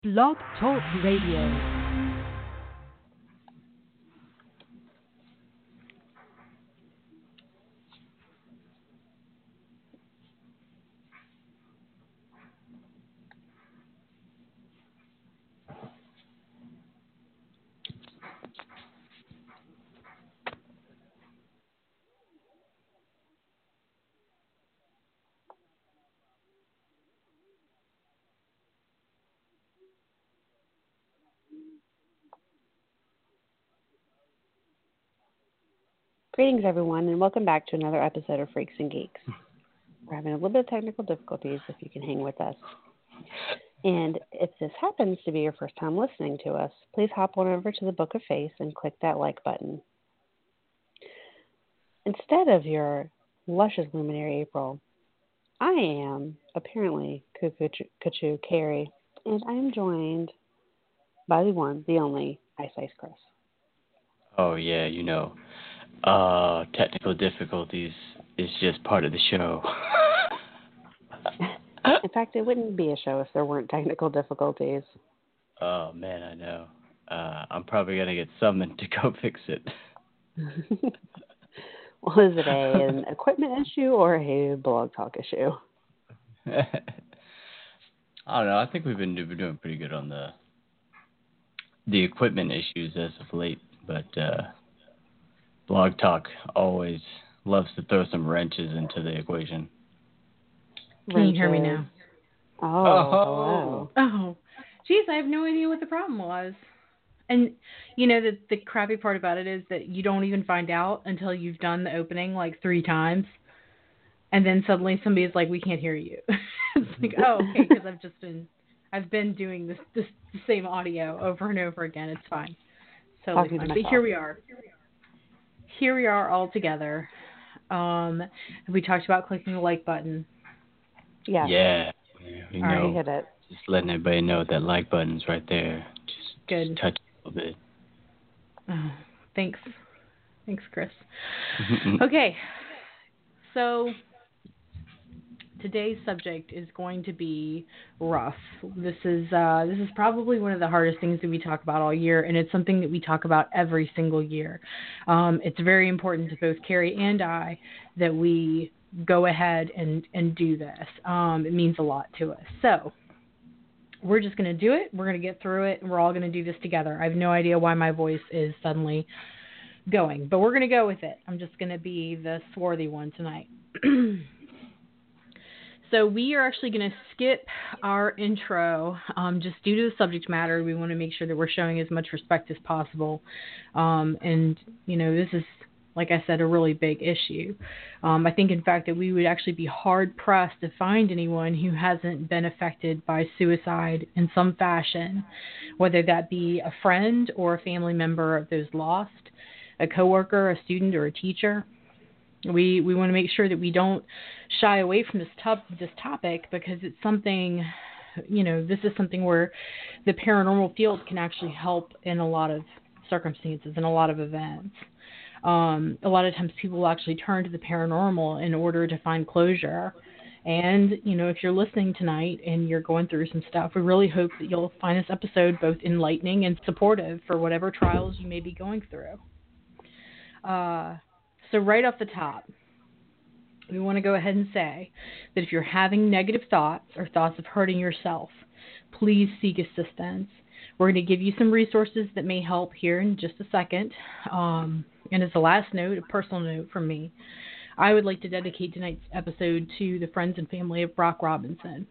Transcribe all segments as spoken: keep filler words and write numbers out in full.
Blog Talk Radio. Greetings, everyone, and welcome back to another episode of Freaks and Geeks. We're having a little bit of technical difficulties, if you can hang with us. And if this happens to be your first time listening to us, please hop on over to the Book of Face and click that like button. Instead of your luscious luminary April, I am apparently Cuckoo Cuckoo Carrie, and I am joined by the one, the only, Ice Ice Chris. Oh, yeah, you know. Uh, technical difficulties is just part of the show. In fact, it wouldn't be a show if there weren't technical difficulties. Oh, man, I know. Uh, I'm probably going to get summoned to go fix it. Well, is it a, an equipment issue or a blog talk issue? I don't know. I think we've been, do- doing pretty good on the the equipment issues as of late, but uh, Blog Talk always loves to throw some wrenches into the equation. Can you hear me now? Oh, oh. hello. Oh, geez, I have no idea what the problem was. And, you know, the, the crappy part about it is that you don't even find out until you've done the opening like three times. And then suddenly somebody's like, we can't hear you. It's like, oh, okay, because I've just been, I've been doing this, this the same audio over and over again. It's fine. Totally Talking to fine. But here we are. Here we are all together. Um, we talked about clicking the like button. Yeah. Yeah. You All right, know, hit it. just letting everybody know that like button's right there. Just, Good. just touch it a little bit. Oh, thanks. Thanks, Chris. Okay. So today's subject is going to be rough. This is uh, this is probably one of the hardest things that we talk about all year, and it's something that we talk about every single year. Um, it's very important to both Carrie and I that we go ahead and, and do this. Um, it means a lot to us. So we're just going to do it. We're going to get through it, and we're all going to do this together. I have no idea why my voice is suddenly going, but we're going to go with it. I'm just going to be the swarthy one tonight. So we are actually going to skip our intro um, just due to the subject matter. We want to make sure that we're showing as much respect as possible. Um, and, you know, this is, like I said, a really big issue. Um, I think, in fact, that we would actually be hard-pressed to find anyone who hasn't been affected by suicide in some fashion, whether that be a friend or a family member of those lost, a coworker, a student, or a teacher. We we want to make sure that we don't shy away from this top, this topic because it's something, you know, this is something where the paranormal field can actually help in a lot of circumstances and a lot of events. Um, a lot of times people will actually turn to the paranormal in order to find closure. And, you know, if you're listening tonight and you're going through some stuff, we really hope that you'll find this episode both enlightening and supportive for whatever trials you may be going through. Uh So right off the top, we want to go ahead and say that if you're having negative thoughts or thoughts of hurting yourself, please seek assistance. We're going to give you some resources that may help here in just a second. Um, and as a last note, a personal note from me, I would like to dedicate tonight's episode to the friends and family of Brock Robinson.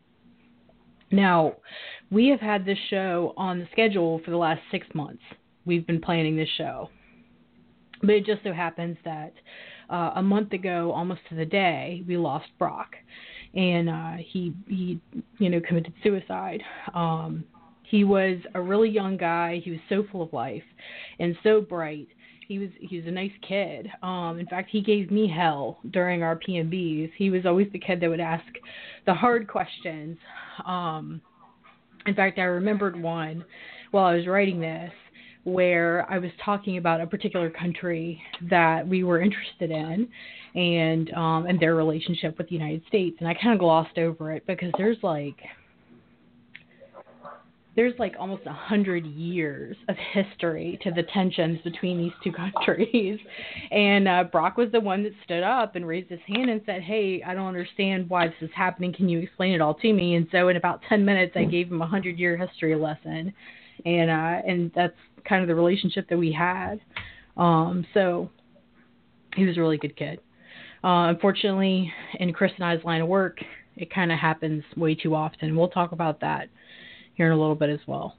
Now, we have had this show on the schedule for the last six months. We've been planning this show. But it just so happens that uh, a month ago, almost to the day, we lost Brock, and uh, he he you know committed suicide. Um, he was a really young guy. He was so full of life and so bright. He was he was a nice kid. Um, in fact, he gave me hell during our P M Bs. He was always the kid that would ask the hard questions. Um, in fact, I remembered one while I was writing this, where I was talking about a particular country that we were interested in and um, and their relationship with the United States. And I kind of glossed over it because there's like there's like almost a hundred years of history to the tensions between these two countries. And uh, Brock was the one that stood up and raised his hand and said, hey, I don't understand why this is happening. Can you explain it all to me? And so in about ten minutes, I gave him a hundred year history lesson. And, uh, and that's kind of the relationship that we had. Um, so he was a really good kid. Uh, unfortunately, in Chris and I's line of work, it kind of happens way too often. We'll talk about that here in a little bit as well.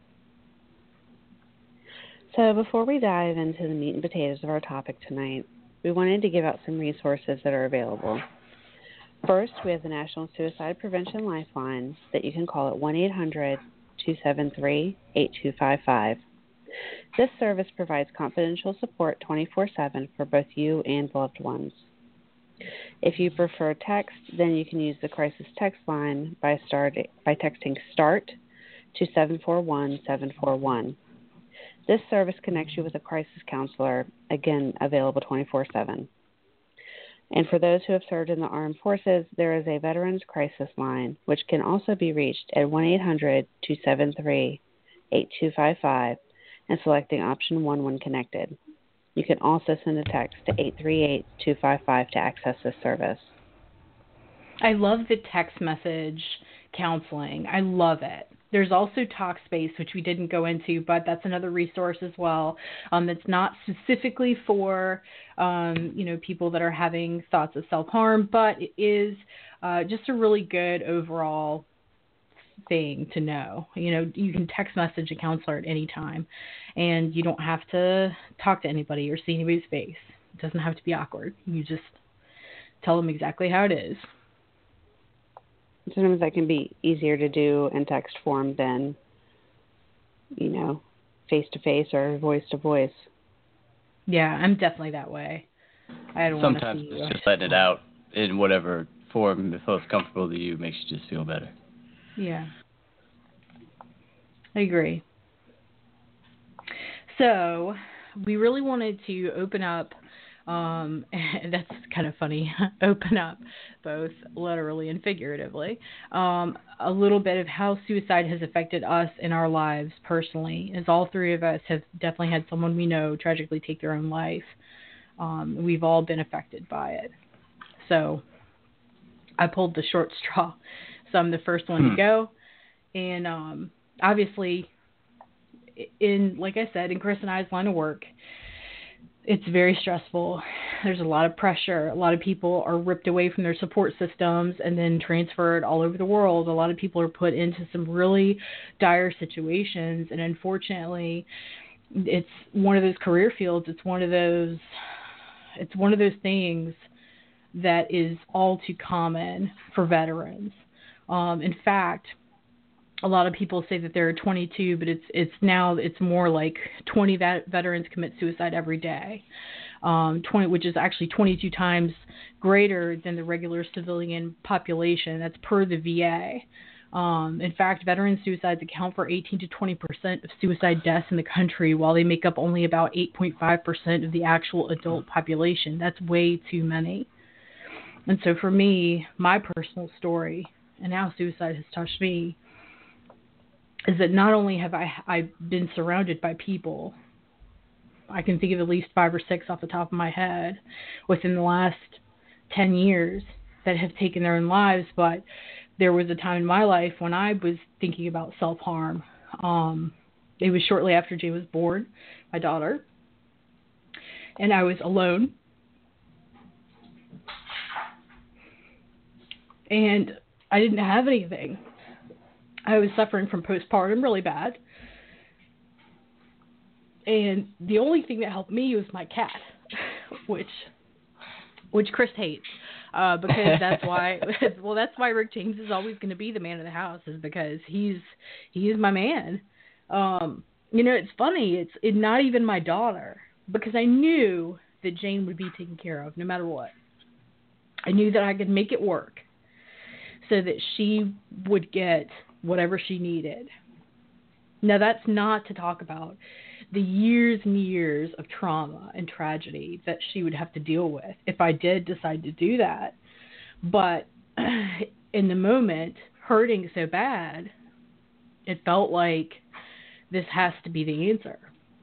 So before we dive into the meat and potatoes of our topic tonight, we wanted to give out some resources that are available. First, we have the National Suicide Prevention Lifeline that you can call at one eight hundred two seven three eight two five five. This service provides confidential support twenty-four seven for both you and loved ones. If you prefer text, then you can use the crisis text line by, start, by texting START to seven four one seven four one. This service connects you with a crisis counselor, again, available twenty-four seven. And for those who have served in the armed forces, there is a Veterans Crisis Line, which can also be reached at one eight hundred two seven three eight two five five and selecting option one when connected. You can also send a text to eight three eight two five five to access this service. I love the text message counseling. I love it. There's also Talkspace, which we didn't go into, but that's another resource as well. Um, that's not specifically for, um, you know, people that are having thoughts of self-harm, but it is uh, just a really good overall thing to know. You know, you can text message a counselor at any time, and you don't have to talk to anybody or see anybody's face. It doesn't have to be awkward. You just tell them exactly how it is. Sometimes that can be easier to do in text form than, you know, face-to-face or voice-to-voice. Yeah, I'm definitely that way. I don't want to Sometimes see it's you. just letting it out in whatever form it feels comfortable to you makes you just feel better. Yeah. I agree. So, we really wanted to open up, um, and that's kind of funny, open up both literally and figuratively, um, a little bit of how suicide has affected us in our lives personally, as all three of us have definitely had someone we know tragically take their own life. Um, we've all been affected by it. So, I pulled the short straw, so I'm the first one hmm. to go. And um, obviously, in like I said, in Chris and I's line of work, it's very stressful. There's a lot of pressure. A lot of people are ripped away from their support systems and then transferred all over the world. A lot of people are put into some really dire situations, and unfortunately, it's one of those career fields. It's one of those. It's one of those things that is all too common for veterans. Um, in fact, a lot of people say that there are twenty-two, but it's it's now it's more like twenty vet- veterans commit suicide every day, um, twenty, which is actually twenty-two times greater than the regular civilian population. That's per the V A. Um, in fact, veteran suicides account for eighteen to twenty percent of suicide deaths in the country, while they make up only about eight point five percent of the actual adult population. That's way too many. And so for me, my personal story and how suicide has touched me is that not only have I I've been surrounded by people, I can think of at least five or six off the top of my head within the last ten years that have taken their own lives, but there was a time in my life when I was thinking about self-harm. Um, it was shortly after Jay was born, my daughter, and I was alone. And I didn't have anything. I was suffering from postpartum really bad. And the only thing that helped me was my cat, which which Chris hates. Uh, because that's why, well, that's why Rick James is always going to be the man of the house, is because he's, he is my man. Um, you know, it's funny. It's it, not even my daughter, because I knew that Jane would be taken care of no matter what. I knew that I could make it work so that she would get whatever she needed. Now, that's not to talk about the years and years of trauma and tragedy that she would have to deal with if I did decide to do that. But in the moment, hurting so bad, it felt like this has to be the answer.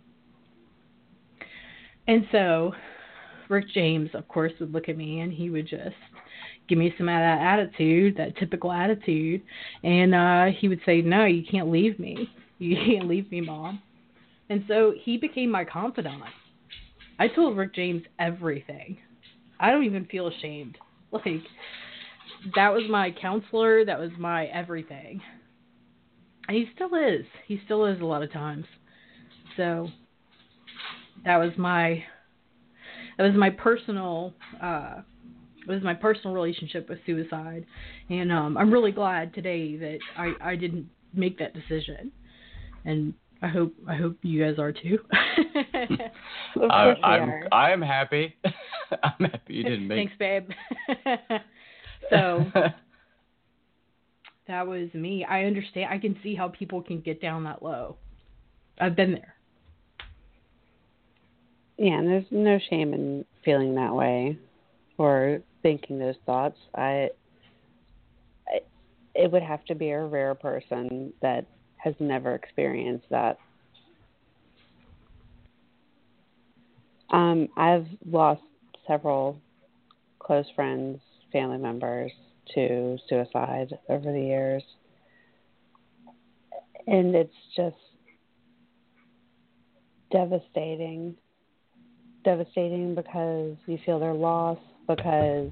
And so Rick James, of course, would look at me and he would just give me some of that attitude, that typical attitude. And uh, he would say, no, you can't leave me. You can't leave me, Mom. And so he became my confidant. I told Rick James everything. I don't even feel ashamed. Like, that was my counselor. That was my everything. And he still is. He still is a lot of times. So that was my that was my personal uh, it was my personal relationship with suicide. And um, I'm really glad today that I, I didn't make that decision. And I hope I hope you guys are too. Of I, course we I'm are. I am happy. I'm happy you didn't make. Thanks, babe. So that was me. I understand. I can see how people can get down that low. I've been there. Yeah, and there's no shame in feeling that way or thinking those thoughts. I, I it would have to be a rare person that has never experienced that. Um, I've lost several close friends, family members to suicide over the years. And it's just devastating. Devastating because you feel their loss, because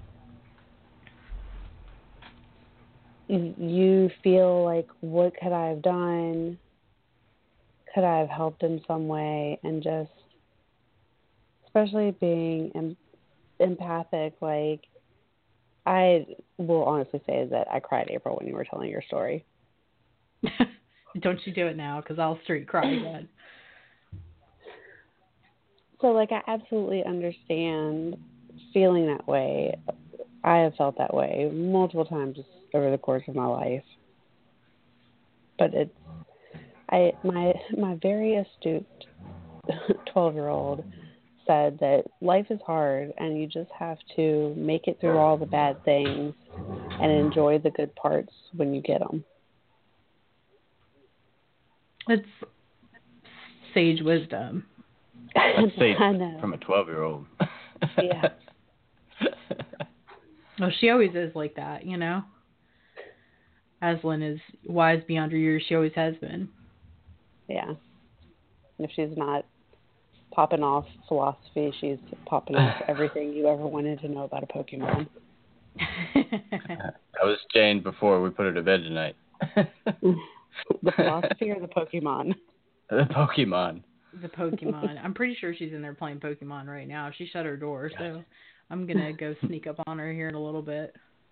you feel like, what could I have done? Could I have helped in some way? And just, especially being em- empathic, like, I will honestly say that I cried, April, when you were telling your story. Don't you do it now, because I'll straight cry again. So, like, I absolutely understand feeling that way. I have felt that way multiple times over the course of my life. But it's, I my my very astute twelve-year-old said that life is hard and you just have to make it through all the bad things and enjoy the good parts when you get them. It's sage wisdom. Let's say I know. from a twelve-year-old. Yeah. Well, she always is like that, you know? Aslan is wise beyond her years. She always has been. Yeah. If she's not popping off philosophy, she's popping off everything you ever wanted to know about a Pokemon. That was Jane before we put her to bed tonight. The philosophy or the Pokemon? The Pokemon. The Pokemon. I'm pretty sure she's in there playing Pokemon right now. She shut her door, so I'm going to go sneak up on her here in a little bit.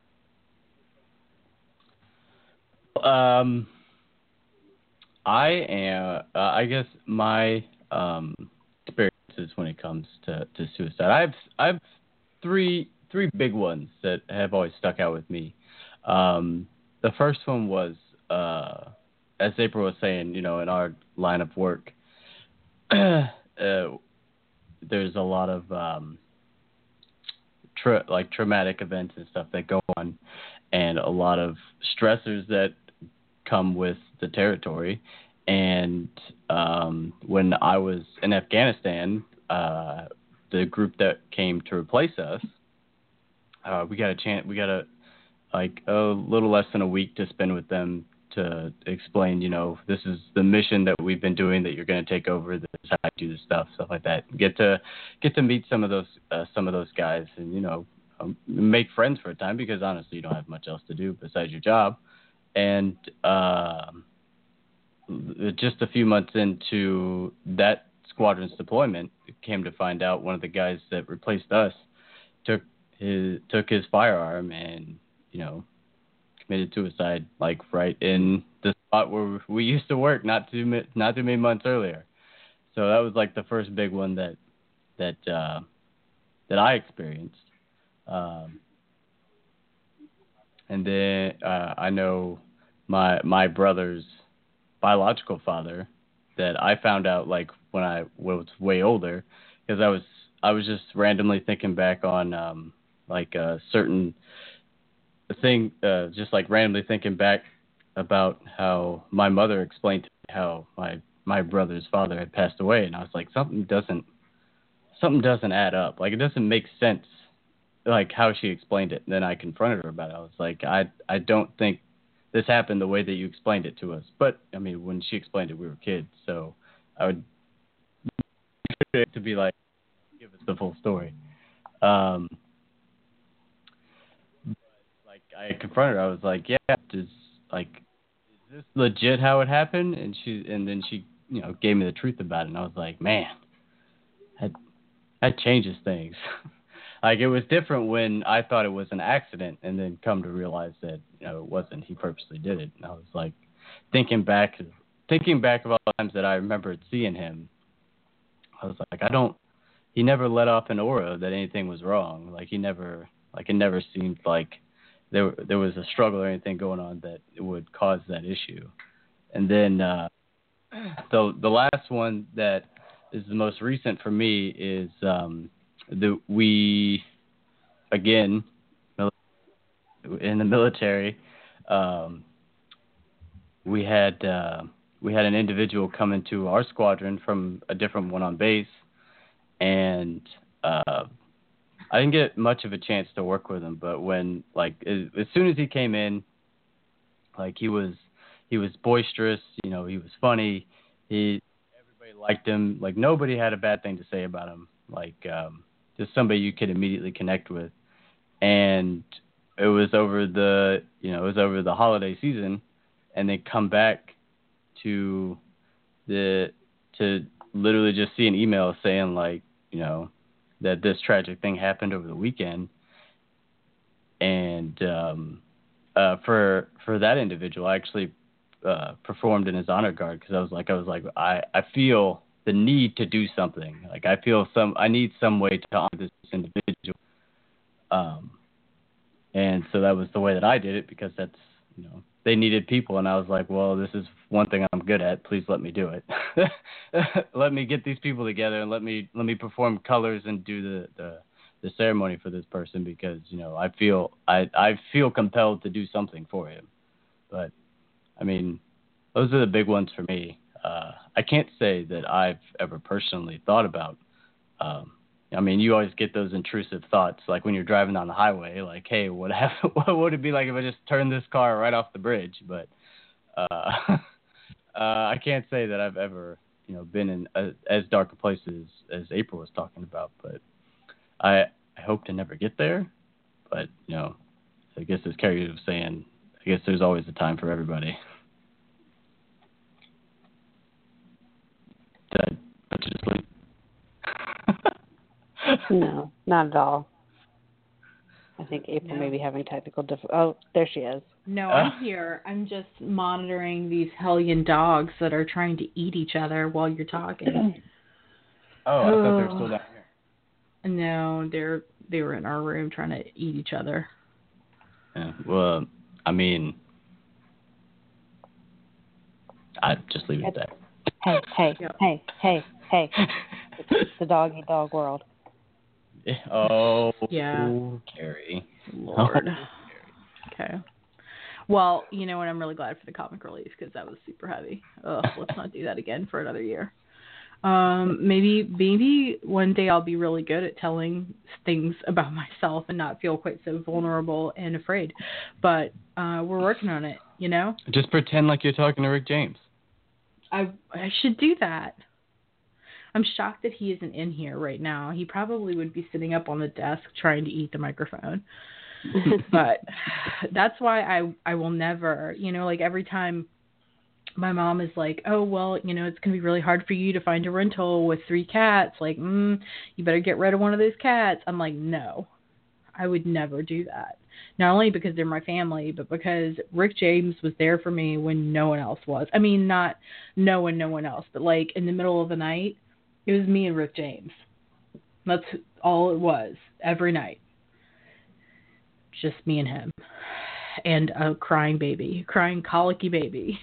Um, I am, uh, I guess my um, experiences when it comes to, to suicide, I have, I have three, three big ones that have always stuck out with me. Um, the first one was, uh, as April was saying, you know, in our line of work, uh, there's a lot of um, tra- like traumatic events and stuff that go on, and a lot of stressors that come with the territory. And um, when I was in Afghanistan, uh, the group that came to replace us, uh, we got a chance. We got a like a little less than a week to spend with them to explain, you know, this is the mission that we've been doing, that you're going to take over, this is how I do this stuff, stuff like that. Get to get to meet some of those uh, some of those guys, and you know, um, make friends for a time, because honestly, you don't have much else to do besides your job. And uh, just a few months into that squadron's deployment, came to find out one of the guys that replaced us took his took his firearm and, you know, committed suicide, like right in the spot where we used to work, not too not too many months earlier. So that was like the first big one that that uh, that I experienced. Um, and then uh, I know my my brother's biological father, that I found out like when I was way older, because I was I was just randomly thinking back on um, like a certain thing, uh, just like randomly thinking back about how my mother explained to me how my my brother's father had passed away, and I was like, something doesn't something doesn't add up. Like, it doesn't make sense, like how she explained it. And then I confronted her about it. I was like, I I don't think this happened the way that you explained it to us. But I mean, when she explained it, we were kids, so I would to be like, give us the full story. Um, like I confronted her. I was like, yeah, does like is this legit how it happened? And she and then she you know gave me the truth about it. And I was like, man, that that changes things. Like, it was different when I thought it was an accident, and then come to realize that you know it wasn't. He purposely did it. And I was like, thinking back, thinking back of all the times that I remembered seeing him. I was like, I don't. He never let off an aura that anything was wrong. Like, he never, like it never seemed like there there was a struggle or anything going on that would cause that issue. And then uh, the the last one that is the most recent for me is um, the we again in the military. Um, we had uh, we had an individual come into our squadron from a different one on base. And uh, I didn't get much of a chance to work with him, but when like as, as soon as he came in, like he was he was boisterous, you know, he was funny. He everybody liked him. Like, nobody had a bad thing to say about him. Like um, just somebody you could immediately connect with. And it was over the you know it was over the holiday season, and they come back to the to. literally just see an email saying, like, you know, that this tragic thing happened over the weekend. And um, uh, for for that individual, I actually uh, performed in his honor guard because I was like, I was like, I, I feel the need to do something. Like, I feel some, I need some way to honor this individual. Um, and so that was the way that I did it, because that's, you know, they needed people, and I was like, well, this is one thing I'm good at. Please let me do it. Let me get these people together, and let me let me perform colors and do the, the, the ceremony for this person, because, you know, I feel I, I feel compelled to do something for him. But I mean, those are the big ones for me. Uh, I can't say that I've ever personally thought about. Um, I mean, you always get those intrusive thoughts, like when you're driving down the highway, like, hey, what happened? What would it be like if I just turned this car right off the bridge? But uh, uh, I can't say that I've ever, you know, been in a, as dark a place as, as April was talking about. But I, I hope to never get there. But, you know, I guess as Carrie was saying, I guess there's always a time for everybody. Did I put you to sleep? No, not at all. I think April No. may be having technical difficulties. Oh, there she is. No, Uh. I'm here. I'm just monitoring these hellion dogs that are trying to eat each other while you're talking. Oh, I thought they were still down here. No, they're they were in our room trying to eat each other. Yeah, well, I mean, I'd just leave it at that. Hey, hey, Yep. hey, hey, hey. It's the dog eat dog world. Oh, Yeah. Carrie. Lord. Oh, Okay. Well, you know what? I'm really glad for the comic relief, because that was super heavy. Ugh, let's not do that again for another year. Um, maybe maybe one day I'll be really good at telling things about myself and not feel quite so vulnerable and afraid. But uh, we're working on it, you know? just pretend like you're talking to Rick James. I I should do that. I'm shocked that he isn't in here right now. He probably would be sitting up on the desk trying to eat the microphone. But that's why I I will never, you know, like every time my mom is like, oh, well, you know, it's going to be really hard for you to find a rental with three cats. Like, mm, you better get rid of one of those cats. I'm like, no, I would never do that. Not only because they're my family, but because Rick James was there for me when no one else was. I mean, not no one, no one else, but like in the middle of the night, it was me and Rick James. That's all it was every night. Just me and him. And a crying baby, crying colicky baby.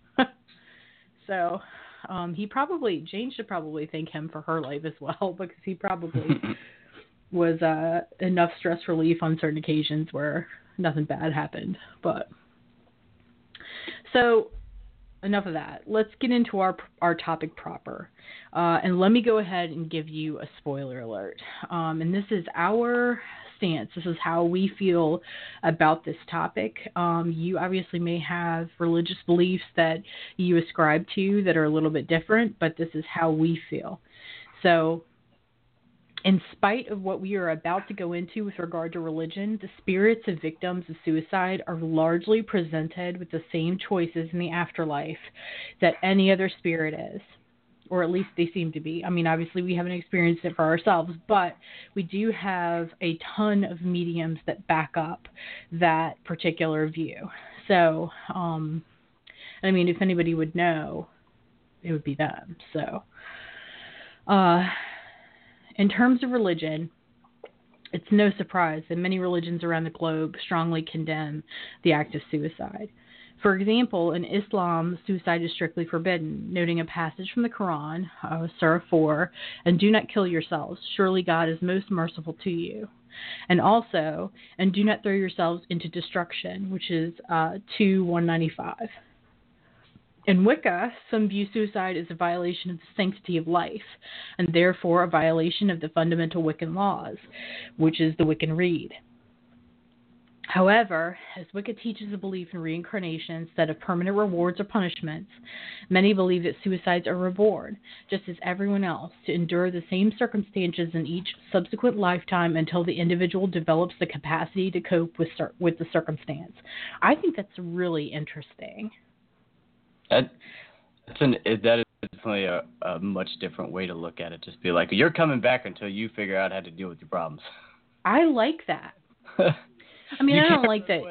So um, he probably, Jane should probably thank him for her life as well, because he probably was uh, enough stress relief on certain occasions where nothing bad happened. But So enough of that. Let's get into our our topic proper. Uh, and let me go ahead and give you a spoiler alert. Um, and this is our stance. This is how we feel about this topic. Um, you obviously may have religious beliefs that you ascribe to that are a little bit different, but this is how we feel. So, in spite of what we are about to go into with regard to religion, the spirits of victims of suicide are largely presented with the same choices in the afterlife that any other spirit is, or at least they seem to be. I mean, obviously we haven't experienced it for ourselves, but we do have a ton of mediums that back up that particular view. So, um, I mean, if anybody would know, it would be them. So, uh, in terms of religion, it's no surprise that many religions around the globe strongly condemn the act of suicide. For example, in Islam, suicide is strictly forbidden, noting a passage from the Quran, uh, Surah four, and do not kill yourselves. Surely God is most merciful to you. And also, and do not throw yourselves into destruction, which is uh, two one ninety-five. In Wicca, some view suicide as a violation of the sanctity of life, and therefore a violation of the fundamental Wiccan laws, which is the Wiccan Rede. However, as Wicca teaches a belief in reincarnation instead of permanent rewards or punishments, many believe that suicides are reborn, just as everyone else, to endure the same circumstances in each subsequent lifetime until the individual develops the capacity to cope with with the circumstance. I think that's really interesting. That, that's an, that is definitely a, a much different way to look at it. Just be like, you're coming back until you figure out how to deal with your problems. I like that. I mean, you I don't like that.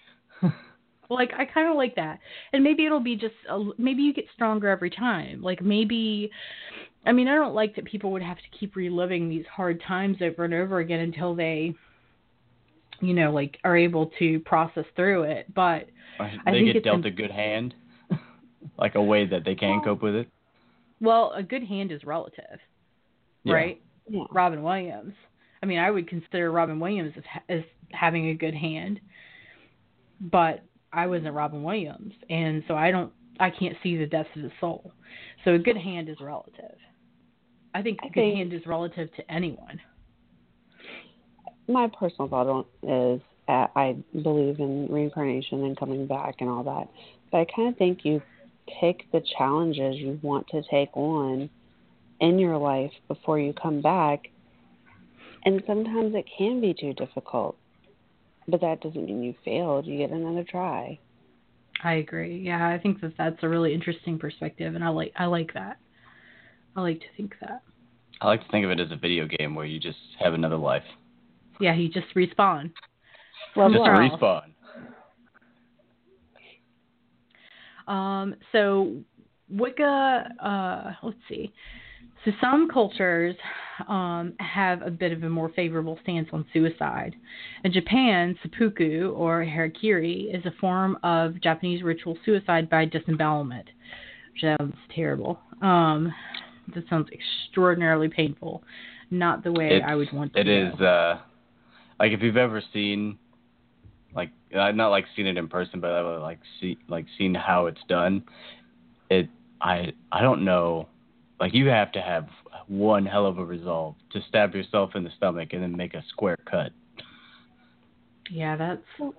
Like, I kind of like that. And maybe it'll be just, a, maybe you get stronger every time. Like, maybe, I mean, I don't like that people would have to keep reliving these hard times over and over again until they, you know, like, are able to process through it. But or I they think get it's dealt in, a good hand. Like a way that they can cope with it? Well, a good hand is relative, yeah. right? Yeah. Robin Williams. I mean, I would consider Robin Williams as, as having a good hand, but I wasn't Robin Williams, and so I don't, I can't see the depths of his soul. So a good hand is relative. I think a I good think hand is relative to anyone. My personal thought on is uh, I believe in reincarnation and coming back and all that, but I kind of think you pick the challenges you want to take on in your life before you come back, and sometimes it can be too difficult, but that doesn't mean you failed. You get another try. I agree. Yeah, I think that that's a really interesting perspective, and I like I like that. I like to think that. I like to think of it as a video game where you just have another life. Yeah, you just respawn. Well, just well. respawn. Um, so Wicca, uh, let's see. So some cultures um, have a bit of a more favorable stance on suicide. In Japan, seppuku, or harakiri, is a form of Japanese ritual suicide by disembowelment. Which sounds terrible. Um, that sounds extraordinarily painful. Not the way it's, I would want to It go. is, uh, like if you've ever seen, like, I've not like seen it in person, but I've like see, like seen how it's done. It, I, I don't know. Like, you have to have one hell of a resolve to stab yourself in the stomach and then make a square cut. Yeah, that's...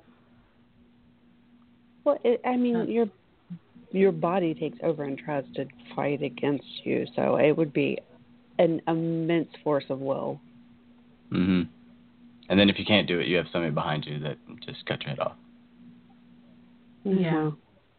Well, it, I mean, that's... your your body takes over and tries to fight against you, so it would be an immense force of will. Mm-hmm. And then if you can't do it, you have somebody behind you that just cut your head off. Yeah. Mm-hmm.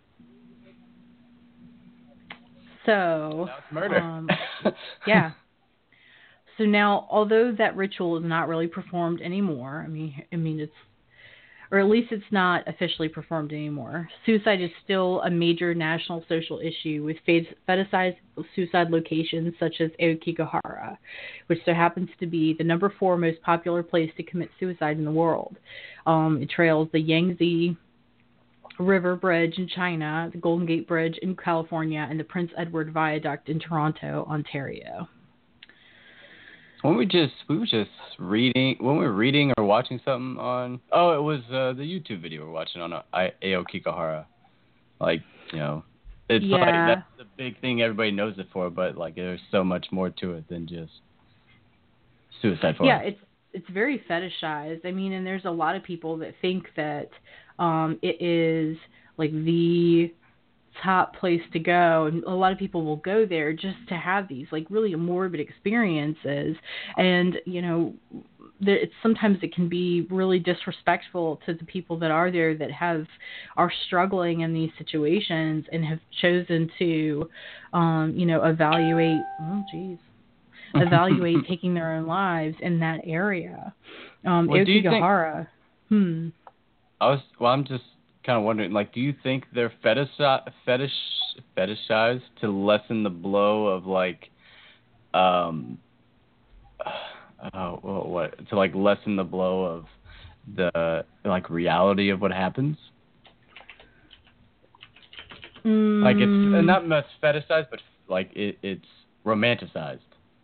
So, Now it's murder. Um, yeah. So now, although that ritual is not really performed anymore, I mean, I mean it's, or at least it's not officially performed anymore. Suicide is still a major national social issue with fetishized suicide locations such as Aokigahara, which so happens to be the number four most popular place to commit suicide in the world. Um, it trails the Yangtze River Bridge in China, the Golden Gate Bridge in California, and the Prince Edward Viaduct in Toronto, Ontario. When we just we were just reading when we were reading or watching something on oh it was uh, the YouTube video we we're watching on uh, Aokigahara. Like You know, it's Yeah. like that's the big thing everybody knows it for, but like there's so much more to it than just suicide forums. Yeah, it's it's very fetishized. I mean, and there's a lot of people that think that um, it is like the top place to go, and a lot of people will go there just to have these like really morbid experiences. And you know, there, it's sometimes it can be really disrespectful to the people that are there that have are struggling in these situations and have chosen to, um, you know, evaluate. Oh, geez. evaluate taking their own lives in that area. Um, well, Aokigahara. Hmm. I was well. I'm just kind of wondering. Like, do you think they're fetish fetish fetishized to lessen the blow of like, um, uh, what, what to like lessen the blow of the like reality of what happens? Mm. Like it's not much fetishized, but like it, it's romanticized.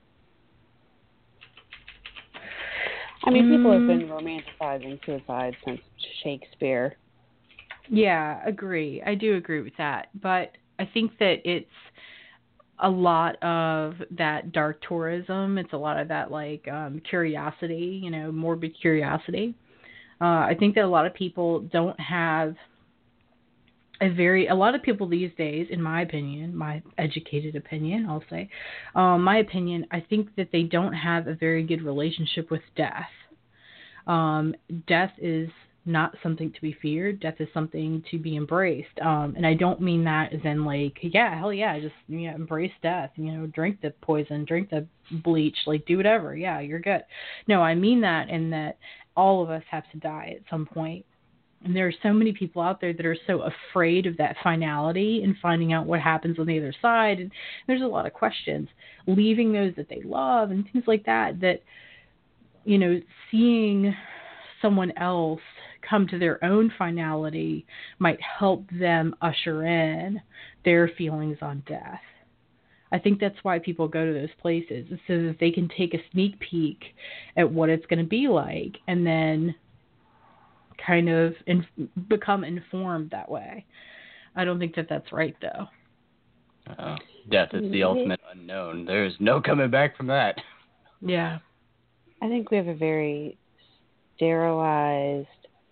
I mean, people have Mm. been romanticizing suicide since Shakespeare. Yeah, agree. I do agree with that. But I think that it's a lot of that dark tourism. It's a lot of that like um, curiosity, you know, morbid curiosity. Uh, I think that a lot of people don't have a very, a lot of people these days, in my opinion, my educated opinion, I'll say, um, my opinion, I think that they don't have a very good relationship with death. Um, death is not something to be feared. Death is something to be embraced. Um, and I don't mean that as in like, yeah, hell yeah, just you know, embrace death. You know, drink the poison, drink the bleach, like do whatever. Yeah, you're good. No, I mean that in that all of us have to die at some point. And there are so many people out there that are so afraid of that finality and finding out what happens on the other side. And there's a lot of questions, leaving those that they love and things like that, that, you know, seeing someone else come to their own finality might help them usher in their feelings on death. I think that's why people go to those places, so that they can take a sneak peek at what it's going to be like and then kind of in, become informed that way. I don't think that that's right, though. Uh, death is the ultimate unknown. There is no coming back from that. Yeah. I think we have a very sterilized,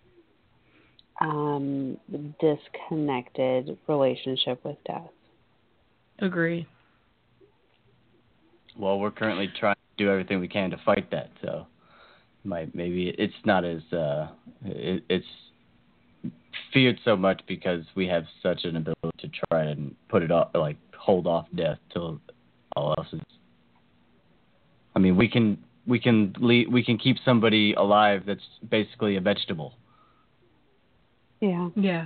um, disconnected relationship with death. Agree. Well, we're currently trying to do everything we can to fight that, so might maybe it's not as uh, it, it's feared so much because we have such an ability to try and put it off, like hold off death till all else is. I mean, we can we can le- we can keep somebody alive that's basically a vegetable. Yeah. Yeah.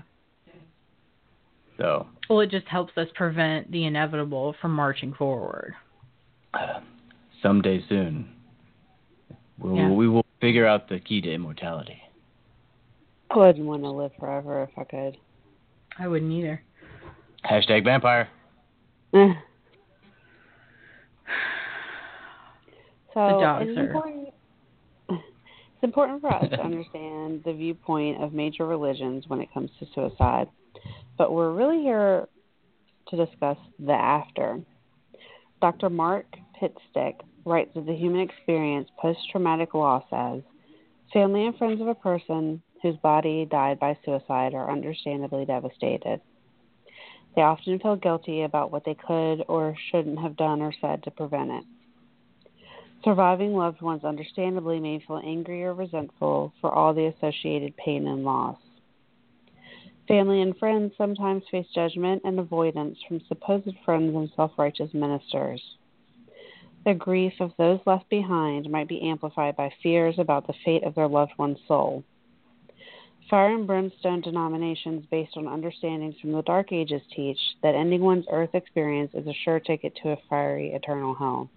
So. Well, it just helps us prevent the inevitable from marching forward. Uh, someday soon, we'll, Yeah. we will figure out the key to immortality. I wouldn't want to live forever if I could. I wouldn't either. Hashtag vampire. So The dogs it's are... important, it's important for us to understand the viewpoint of major religions when it comes to suicide. But we're really here to discuss the after. Doctor Mark Pitstick writes of the human experience post-traumatic loss as family and friends of a person whose body died by suicide are understandably devastated. They often feel guilty about what they could or shouldn't have done or said to prevent it. Surviving loved ones understandably may feel angry or resentful for all the associated pain and loss. Family and friends sometimes face judgment and avoidance from supposed friends and self-righteous ministers. The grief of those left behind might be amplified by fears about the fate of their loved one's soul. Fire and brimstone denominations based on understandings from the Dark Ages teach that ending one's earth experience is a sure ticket to a fiery eternal hell.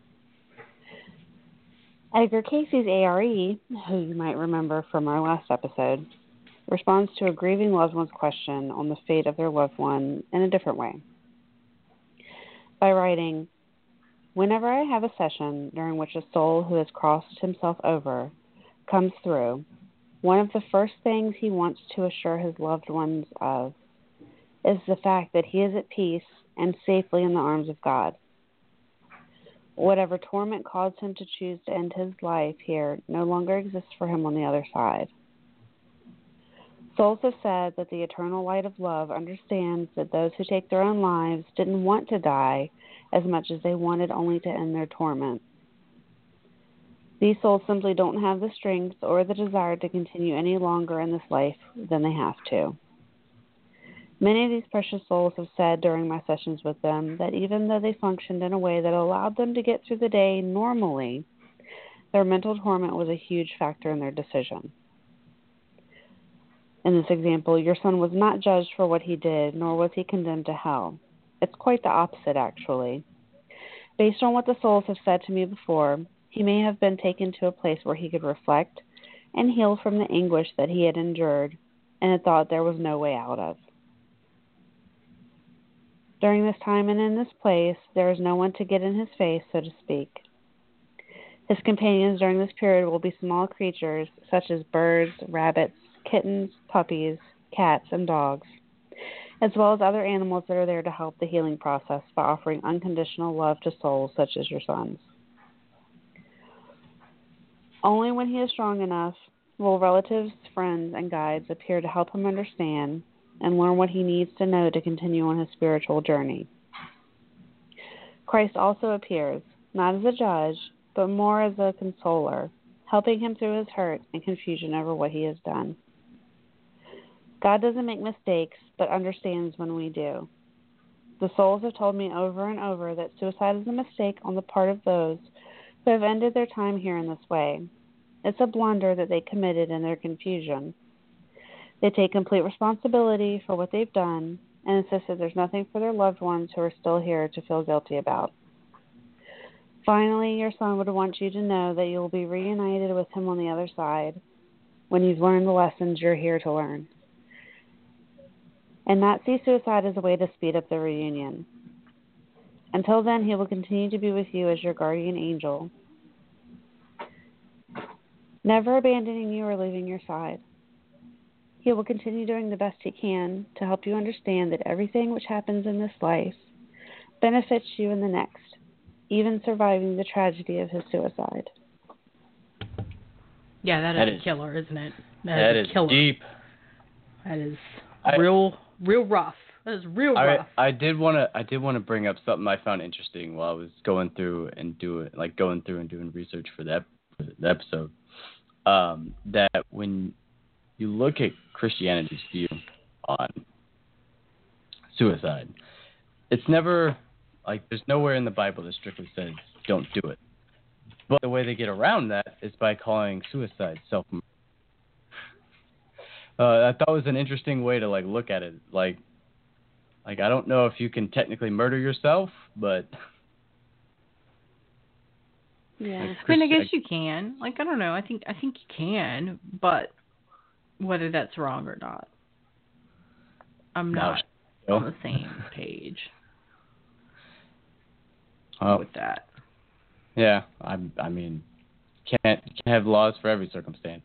Edgar Casey's A R E, who you might remember from our last episode, responds to a grieving loved one's question on the fate of their loved one in a different way. By writing, "Whenever I have a session during which a soul who has crossed himself over comes through, one of the first things he wants to assure his loved ones of is the fact that he is at peace and safely in the arms of God. Whatever torment caused him to choose to end his life here no longer exists for him on the other side. Souls have said that the eternal light of love understands that those who take their own lives didn't want to die as much as they wanted only to end their torment. These souls simply don't have the strength or the desire to continue any longer in this life than they have to. Many of these precious souls have said during my sessions with them that even though they functioned in a way that allowed them to get through the day normally, their mental torment was a huge factor in their decision. In this example, your son was not judged for what he did, nor was he condemned to hell. It's quite the opposite, actually. Based on what the souls have said to me before, he may have been taken to a place where he could reflect and heal from the anguish that he had endured and had thought there was no way out of. During this time and in this place, there is no one to get in his face, so to speak. His companions during this period will be small creatures such as birds, rabbits, kittens, puppies, cats, and dogs, as well as other animals that are there to help the healing process by offering unconditional love to souls such as your son's. Only when he is strong enough will relatives, friends, and guides appear to help him understand and learn what he needs to know to continue on his spiritual journey. Christ also appears, not as a judge, but more as a consoler, helping him through his hurt and confusion over what he has done. God doesn't make mistakes, but understands when we do. The souls have told me over and over that suicide is a mistake on the part of those who have ended their time here in this way. It's a blunder that they committed in their confusion. They take complete responsibility for what they've done and insist that there's nothing for their loved ones who are still here to feel guilty about. Finally, your son would want you to know that you will be reunited with him on the other side when you've learned the lessons you're here to learn, and not see suicide as a way to speed up the reunion. Until then, he will continue to be with you as your guardian angel, never abandoning you or leaving your side. He will continue doing the best he can to help you understand that everything which happens in this life benefits you in the next, even surviving the tragedy of his suicide. Yeah, that, that is, is a killer, isn't it? That, that is, is a killer. deep. That is I, real, real rough. That is real I, rough. I did want to. I did want to bring up something I found interesting while I was going through and doing, like going through and doing research for that for the episode. Um, that when you look at Christianity's view on suicide, it's never like there's nowhere in the Bible that strictly says don't do it. But the way they get around that is by calling suicide self-murder. Uh, I thought it was an interesting way to like look at it. Like, like I don't know if you can technically murder yourself, but Yeah. like, I mean, I Christi- guess you can. Like, I don't know. I think I think you can, but whether that's wrong or not, I'm No, not no. on the same page Oh, with that. yeah. I I mean, can't can't have laws for every circumstance.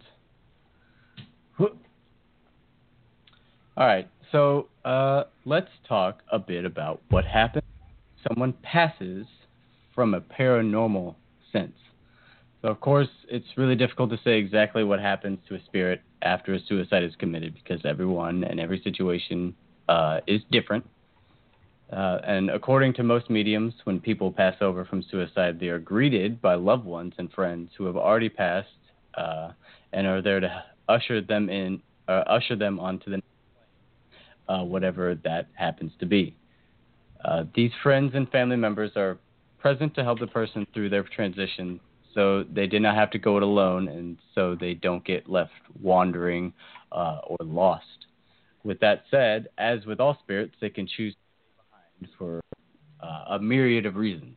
All right, so uh, let's talk a bit about what happens when someone passes from a paranormal sense. So, of course, it's really difficult to say exactly what happens to a spirit after a suicide is committed because everyone and every situation uh, is different. Uh, and according to most mediums, when people pass over from suicide, they are greeted by loved ones and friends who have already passed uh, and are there to usher them in, uh, usher them onto the Uh, whatever that happens to be. Uh, these friends and family members are present to help the person through their transition so they did not have to go it alone and so they don't get left wandering uh, or lost. With that said, as with all spirits, they can choose to stay behind for uh, a myriad of reasons.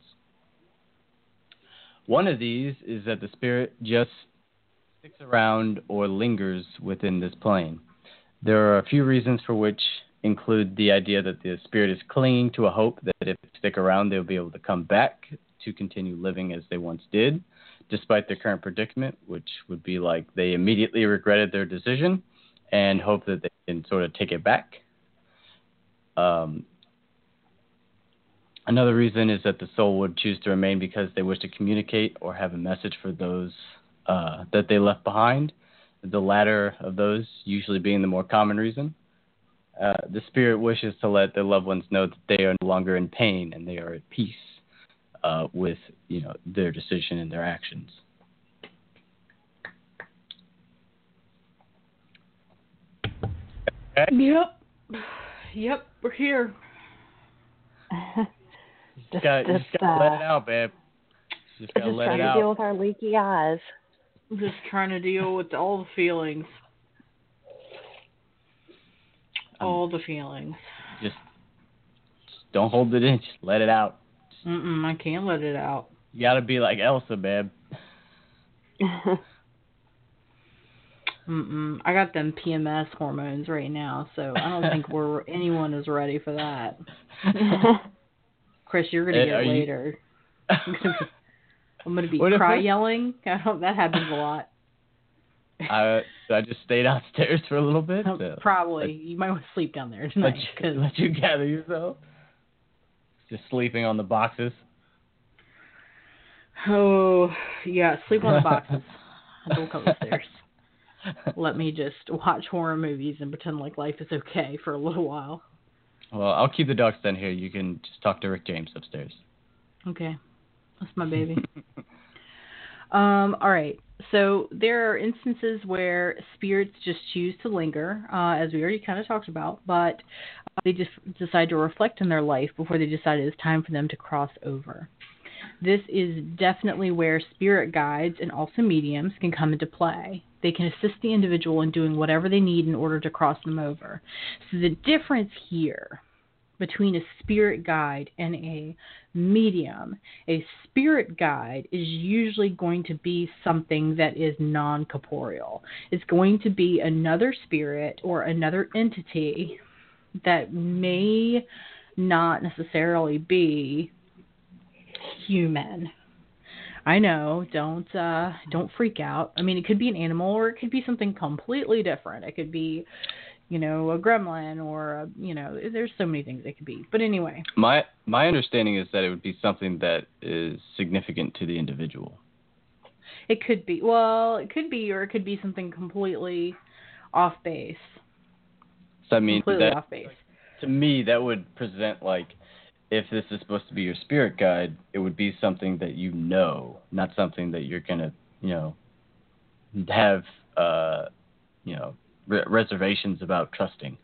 One of these is that the spirit just sticks around or lingers within this plane. There are a few reasons for which include the idea that the spirit is clinging to a hope that if they stick around, they'll be able to come back to continue living as they once did, despite their current predicament, which would be like they immediately regretted their decision and hope that they can sort of take it back. Um, another reason is that the soul would choose to remain because they wish to communicate or have a message for those uh, that they left behind. The latter of those usually being the more common reason. Uh, the spirit wishes to let their loved ones know that they are no longer in pain and they are at peace uh, with, you know, their decision and their actions. Okay. Yep. Yep, we're here. just gotta, just, just gotta uh, let it out, babe. Just gotta just let trying it to out. deal with our leaky eyes. I'm just trying to deal with all the feelings. Um, all the feelings. Just, just don't hold it in. Just let it out. Mm-mm, I can't let it out. You gotta be like Elsa, babe. Mm-mm. I got them P M S hormones right now, so I don't think we're anyone is ready for that. Chris, you're gonna Ed, get it you... later. I'm gonna be, I'm gonna be what cry if... yelling. I hope that happens a lot. I I just stay downstairs for a little bit. So Probably. let, you might want to sleep down there tonight. Let you, let you gather yourself. Just sleeping on the boxes. Oh yeah, sleep on the boxes. Don't come upstairs. Let me just watch horror movies and pretend like life is okay for a little while. Well, I'll keep the dogs down here. You can just talk to Rick James upstairs. Okay. That's my baby. um, all right. So there are instances where spirits just choose to linger, uh, as we already kind of talked about, but uh, they just decide to reflect on their life before they decide it's time for them to cross over. This is definitely where spirit guides and also mediums can come into play. They can assist the individual in doing whatever they need in order to cross them over. So the difference here between a spirit guide and a medium, a spirit guide is usually going to be something that is non-corporeal. It's going to be another spirit or another entity that may not necessarily be human. I know, don't uh, don't freak out. I mean, it could be an animal or it could be something completely different. It could be, you know, a gremlin or, a, you know, there's so many things it could be. But anyway. My my understanding is that it would be something that is significant to the individual. It could be. Well, it could be, or it could be something completely off base. So I mean, completely that, off base. To me, that would present like, if this is supposed to be your spirit guide, it would be something that you know, not something that you're gonna, you know, have, uh, you know, re- reservations about trusting.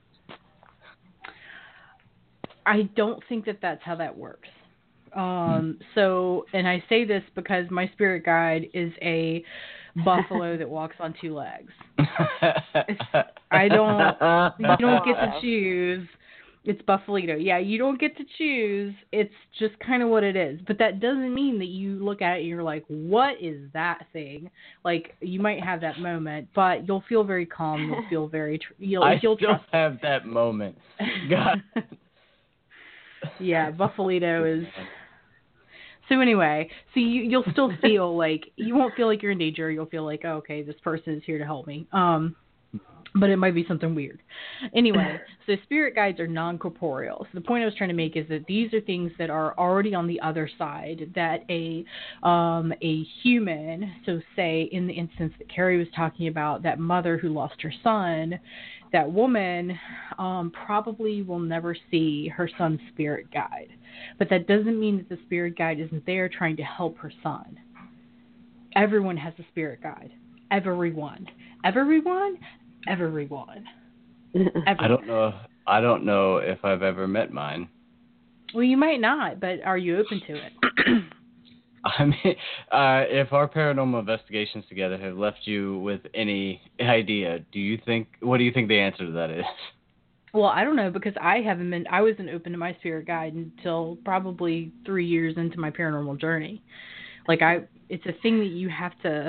I don't think that that's how that works. Um, so, and I say this because my spirit guide is a buffalo that walks on two legs. I don't, you don't get to choose. It's Buffalito. Yeah, you don't get to choose. It's just kind of what it is. But that doesn't mean that you look at it and you're like, what is that thing? Like, you might have that moment, but you'll feel very calm. You'll feel very, tr- you'll, I you'll still trust. have that moment. God. Yeah, Buffalito is... So anyway, so you, you'll still feel like, you won't feel like you're in danger. You'll feel like, oh, okay, this person is here to help me. Um, but it might be something weird. Anyway, so spirit guides are non-corporeal. So the point I was trying to make is that these are things that are already on the other side, that a um, a human, so say in the instance that Carrie was talking about, that mother who lost her son, that woman um, probably will never see her son's spirit guide. But that doesn't mean that the spirit guide isn't there trying to help her son. Everyone has a spirit guide. Everyone. Everyone? Everyone. Everyone. I don't know. I don't know if I've ever met mine. Well, you might not, but are you open to it? I mean, uh, if our paranormal investigations together have left you with any idea, do you think? What do you think the answer to that is? Well, I don't know, because I haven't been. I wasn't open to my spirit guide until probably three years into my paranormal journey. Like I, it's a thing that you have to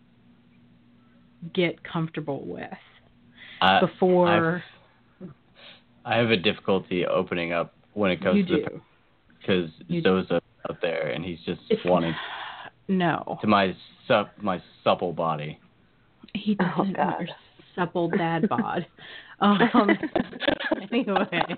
get comfortable with. I, before I've, I have a difficulty opening up when it comes you to do. the because Zoe's out there and he's just it's, wanting no to my sup my supple body. He doesn't oh, God. supple dad bod. Um, anyway,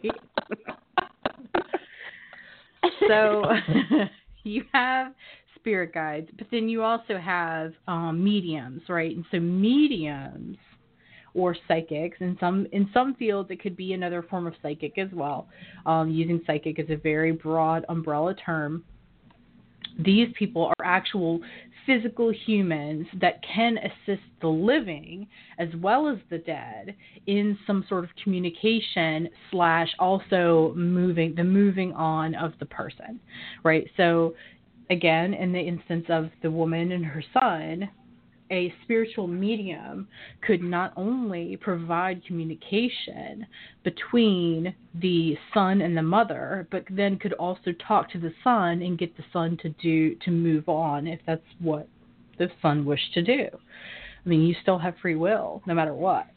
so you have spirit guides, but then you also have um, mediums, right? And so mediums or psychics, in some in some fields it could be another form of psychic as well. Um, using psychic as a very broad umbrella term. These people are actual physical humans that can assist the living as well as the dead in some sort of communication slash also moving the moving on of the person, right? So again, in the instance of the woman and her son, a spiritual medium could not only provide communication between the son and the mother, but then could also talk to the son and get the son to do to move on if that's what the son wished to do. I mean, you still have free will no matter what.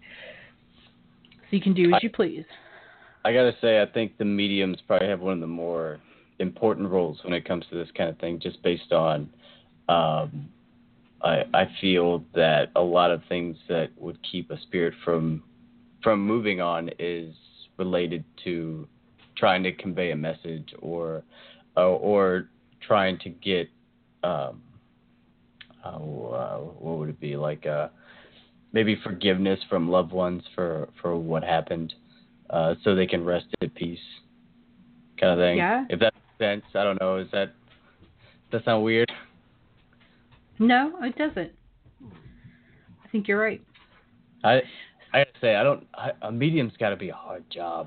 So you can do as you please. I gotta say, I think the mediums probably have one of the more important roles when it comes to this kind of thing, just based on um, I, I feel that a lot of things that would keep a spirit from from moving on is related to trying to convey a message or uh, or trying to get um, uh, what would it be like uh, maybe forgiveness from loved ones for, for what happened, uh, so they can rest in peace, kind of thing. Yeah. If that makes sense, I don't know. Is that does that sound weird? No, it doesn't. I think you're right. I I gotta say, I don't. I, a medium's got to be a hard job.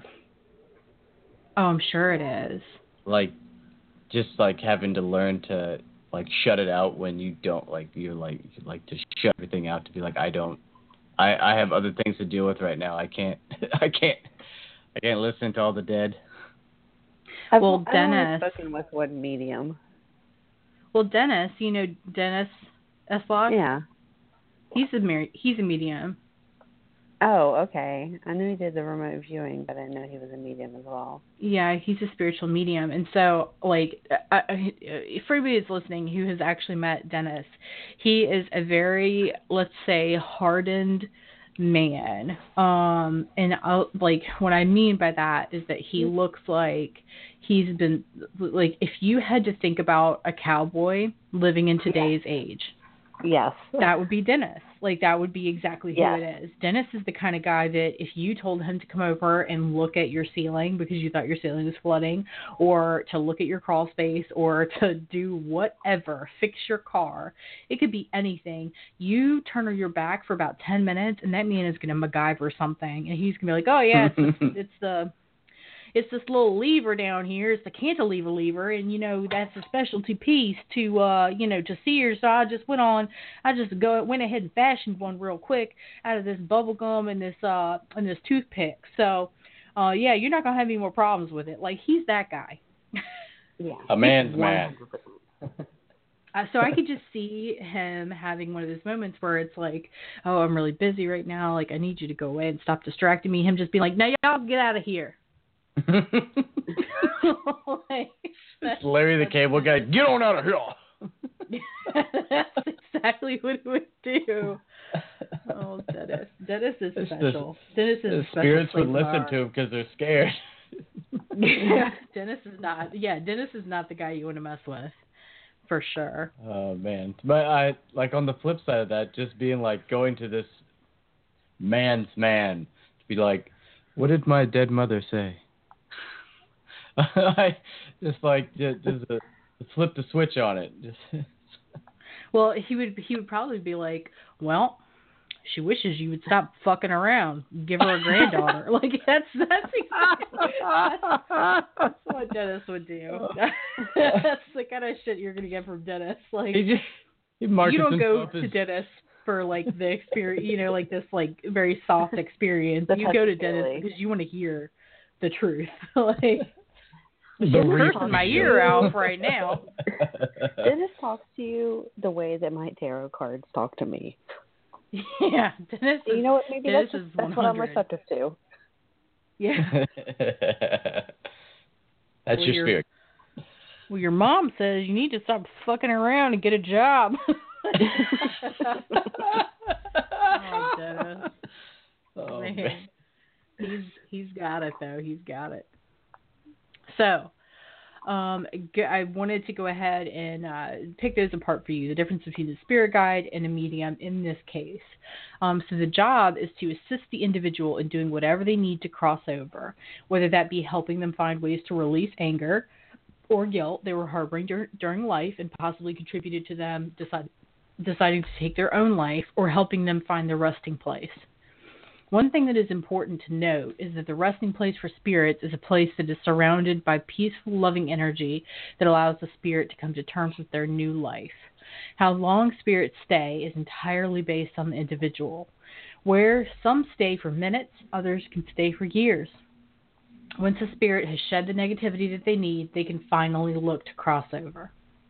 Oh, I'm sure it is. Like, just like having to learn to like shut it out when you don't like you're like like to shut everything out, to be like, I don't. I I have other things to deal with right now. I can't. I can't. I can't listen to all the dead. I've, Well, I've Dennis. only spoken with one medium. Well, Dennis, you know Dennis Eslock? Yeah. He's a mer- he's a medium. Oh, okay. I knew he did the remote viewing, but I didn't know he was a medium as well. Yeah, he's a spiritual medium, and so like, I, I, for anybody that's listening who has actually met Dennis, he is a very, let's say, hardened man. Um, and I'll, like what I mean by that is that he looks like he's been like, if you had to think about a cowboy living in today's yeah. age. Yes. That would be Dennis. Like, that would be exactly who yes. it is. Dennis is the kind of guy that if you told him to come over and look at your ceiling because you thought your ceiling was flooding, or to look at your crawl space, or to do whatever, fix your car, it could be anything. You turn your back for about ten minutes, and that man is going to MacGyver something. And he's going to be like, oh, yeah, it's the, it's the... It's this little lever down here. It's the cantilever lever, and you know that's a specialty piece to, uh, you know, to Sears. So I just went on. I just go went ahead and fashioned one real quick out of this bubble gum and this, uh, and this toothpick. So, uh, yeah, you're not gonna have any more problems with it. Like, he's that guy. Yeah, a man's man. Uh, so I could just see him having one of those moments where it's like, oh, I'm really busy right now. Like, I need you to go away and stop distracting me. Him just being like, no, y'all get out of here. Like, it's Larry the Cable Guy. Get on out of here. That's exactly what it would do. Oh, Dennis. Dennis is it's special. The, Dennis is the special. Spirits would listen to him because they're scared. Yeah, Dennis is not. Yeah, Dennis is not the guy you want to mess with, for sure. Oh man, but I like on the flip side of that, just being like going to this man's man to be like, what did my dead mother say? I just like just, just a, flip the switch on it. Just well, he would he would probably be like, well, she wishes you would stop fucking around, give her a granddaughter. Like that's that's exactly that's, that's what Dennis would do. That's the kind of shit you're gonna get from Dennis. Like he just, he you don't go as... to Dennis for like the experience, you know, like this like very soft experience. You go to Dennis because you want to hear the truth. Like. You're cursing my ear out right now. Dennis talks to you the way that my tarot cards talk to me. Yeah, Dennis. Is, you know what? Maybe Dennis that's, is that's what I'm receptive to. Yeah. That's well, your, your spirit. Well, your mom says you need to stop fucking around and get a job. Oh, Dennis. Oh, man. man. he's he's got it though. He's got it. So, um, g- I wanted to go ahead and uh, pick those apart for you. The difference between the spirit guide and a medium in this case. Um, so the job is to assist the individual in doing whatever they need to cross over, whether that be helping them find ways to release anger or guilt they were harboring dur- during life and possibly contributed to them decide- deciding to take their own life, or helping them find their resting place. One thing that is important to note is that the resting place for spirits is a place that is surrounded by peaceful, loving energy that allows the spirit to come to terms with their new life. How long spirits stay is entirely based on the individual. Where some stay for minutes, others can stay for years. Once a spirit has shed the negativity that they need, they can finally look to cross over.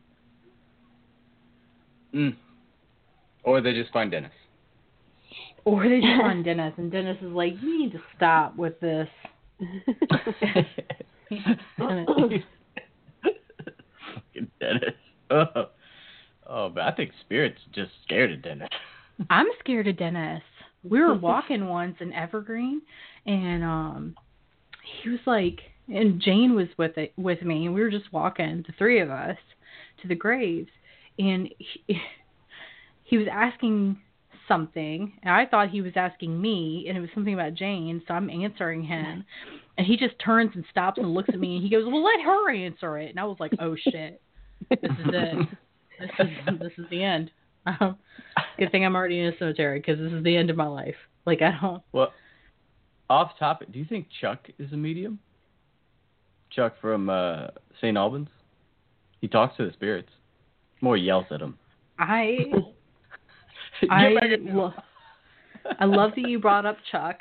Mm. Or they just find Dennis. Or they just find Dennis, and Dennis is like, you need to stop with this. Fucking Dennis. Oh. oh, but I think Spirit's just scared of Dennis. I'm scared of Dennis. We were walking once in Evergreen, and um, he was like, and Jane was with it with me, and we were just walking, the three of us, to the graves, and he, he was asking something, and I thought he was asking me, and it was something about Jane, so I'm answering him, and he just turns and stops and looks at me, and he goes, well, let her answer it. And I was like, oh shit, this is it. This is this is the end. Um, good thing I'm already in a cemetery, because this is the end of my life. Like, I don't. Well, off topic, do you think Chuck is a medium? Chuck from uh, Saint Albans? He talks to the spirits. More yells at them. I I lo- I love that you brought up Chuck.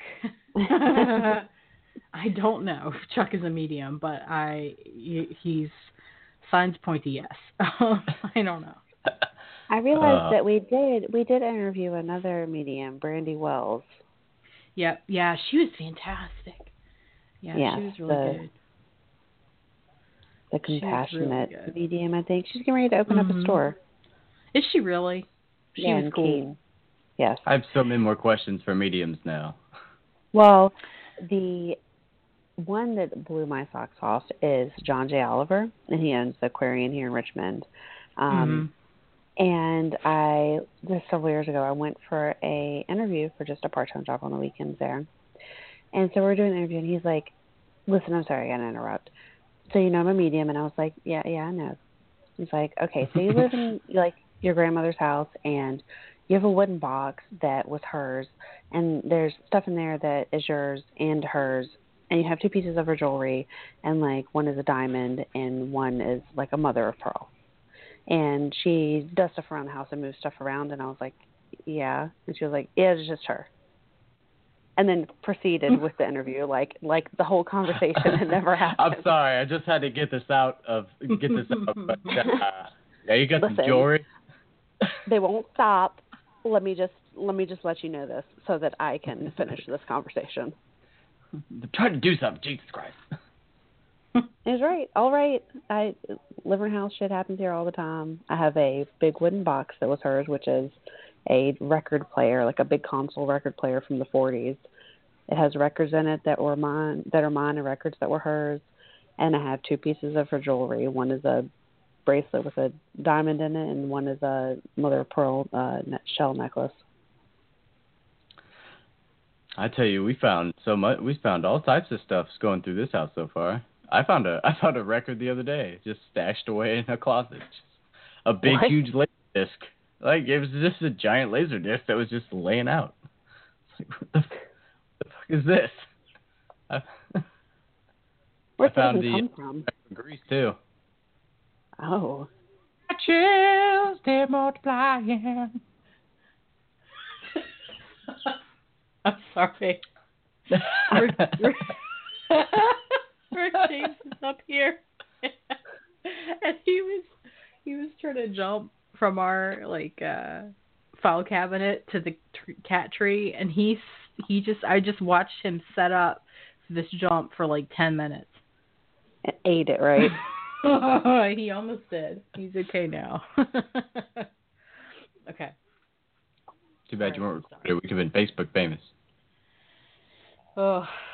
I don't know if Chuck is a medium, but I he's signs point to yes. I don't know. I realized Uh, that we did we did interview another medium, Brandy Wells. Yep, yeah, she was fantastic. Yeah, Yes, she was really the- good. The She was compassionate really good. medium, I think. She's getting ready to open up Mhm. a store. Is she really? She yeah, was in cool. Keene. Yes. I have so many more questions for mediums now. Well, the one that blew my socks off is John J. Oliver, and he owns the Aquarian here in Richmond. Um, Mhm. And I, just several years ago, I went for a interview for just a part-time job on the weekends there. And so we're doing the interview, and he's like, listen, I'm sorry, I got to interrupt. So, you know, I'm a medium. And I was like, yeah, yeah, I know. He's like, okay, so you live in, like, your grandmother's house, and you have a wooden box that was hers, and there's stuff in there that is yours and hers, and you have two pieces of her jewelry, and, like, one is a diamond, and one is, like, a mother of pearl. And she does stuff around the house and moves stuff around, and I was like, yeah. And she was like, yeah, it's just her. And then proceeded with the interview, like like the whole conversation had never happened. I'm sorry, I just had to get this out of get this out. But, uh, yeah, you got Listen. some jewelry. They won't stop. Let me just let me just let you know this so that I can finish this conversation. They're trying to do something. Jesus Christ. He's right. All right. I live in a house. Shit happens here all the time. I have a big wooden box that was hers, which is a record player, like a big console record player from the forties. It has records in it that were mine, that are mine, and records that were hers. And I have two pieces of her jewelry. One is a bracelet with a diamond in it, and one is a mother of pearl uh, shell necklace. I tell you, we found so much. We found all types of stuff going through this house so far. I found a I found a record the other day, just stashed away in a closet. Just a big, What? huge laser disc. Like it was just a giant laser disc that was just laying out. It's like, what the, what the fuck is this? I, Where'd I found that even the come from? Grease too. Oh. Chills, they're multiplying. I'm sorry. We're, we're, we're James is up here, and he was he was trying to jump from our like uh, file cabinet to the tr- cat tree, and he he just I just watched him set up this jump for like ten minutes. It ate it, right? He almost did. He's okay now. Okay. Too bad you weren't recorded. We could have been Facebook famous. Oh,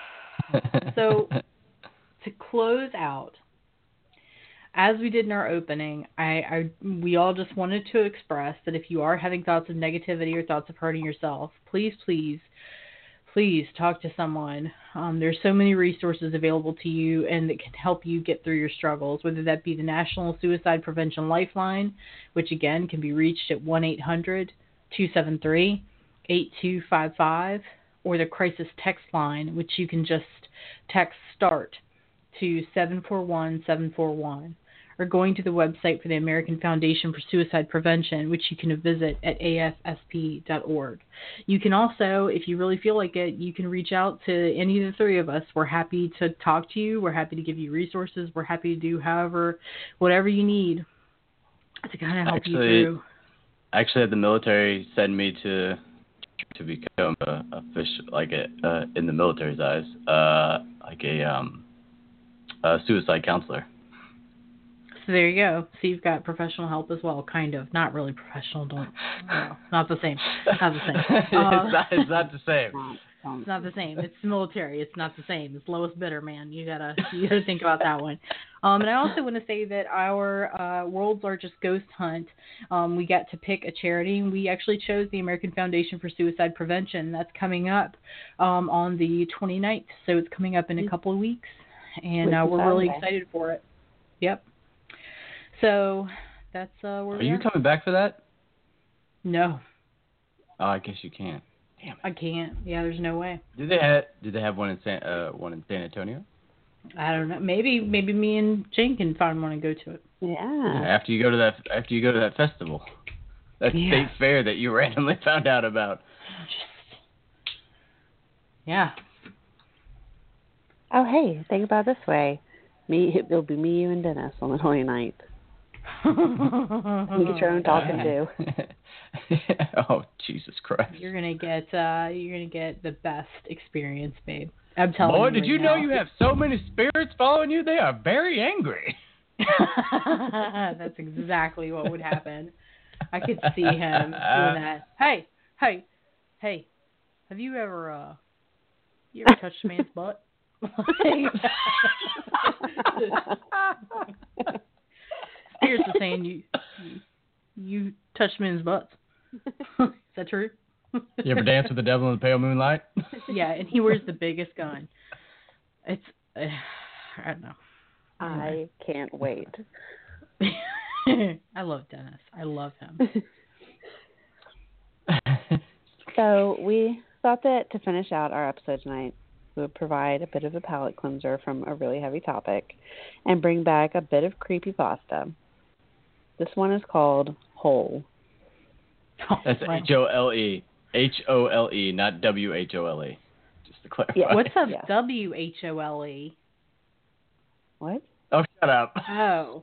So, to close out, as we did in our opening, I, I we all just wanted to express that if you are having thoughts of negativity or thoughts of hurting yourself, please, please, please talk to someone. Um, there's so many resources available to you and that can help you get through your struggles, whether that be the National Suicide Prevention Lifeline, which again can be reached at one eight hundred two seven three eight two five five, or the Crisis Text Line, which you can just text START to seven four one seven four one, or going to the website for the American Foundation for Suicide Prevention, which you can visit at A F S P dot org. You can also, if you really feel like it, you can reach out to any of the three of us. We're happy to talk to you. We're happy to give you resources. We're happy to do however, whatever you need to kind of help actually, you through. Actually, the military sent me to to become a official, like a, uh, in the military's eyes, uh, like a um, a suicide counselor. So there you go. So you've got professional help as well, kind of. Not really professional. Don't. No, not the same. Not the same. Uh, it's, not, it's not the same. It's not the same. It's the military. It's not the same. It's lowest bidder, man. You gotta you gotta think about that one. Um, and I also want to say that our uh, World's Largest Ghost Hunt, um, we got to pick a charity. We actually chose the American Foundation for Suicide Prevention. That's coming up um, on the twenty-ninth. So it's coming up in a couple of weeks, and uh, we're really excited for it. Yep. So that's uh, where Are we you are. coming back for that? No. Oh, I guess you can't. Damn it. I can't. Yeah, there's no way. Did they have Did they have one in San uh, one in San Antonio? I don't know. Maybe maybe me and Jane can find one and go to it. Yeah. Yeah, after you go to that after you go to that festival, that Yeah. state fair that you randomly found out about. Yeah. Oh, hey, think about it this way. Me, it'll be me, you, and Dennis on the twenty-ninth. You get your own talking to. Oh, Jesus Christ! You're gonna get uh, you're gonna get the best experience, babe. I'm telling Boy, you. did right you now. know you have so many spirits following you? They are very angry. That's exactly what would happen. I could see him doing that. Hey, hey, hey! Have you ever uh, you ever touched a man's butt? Here's the saying: you, you you touch men's butts. Is that true? You ever dance with the devil in the pale moonlight? Yeah, and he wears the biggest gun. It's uh, I don't know. I can't wait. I love Dennis. I love him. So we thought that to finish out our episode tonight, we would provide a bit of a palate cleanser from a really heavy topic and bring back a bit of creepypasta. This one is called Hole. That's H O L E. H O L E, not W H O L E. Just to clarify. Yeah, what's a Yeah. W H O L E? What? Oh, shut up. Oh.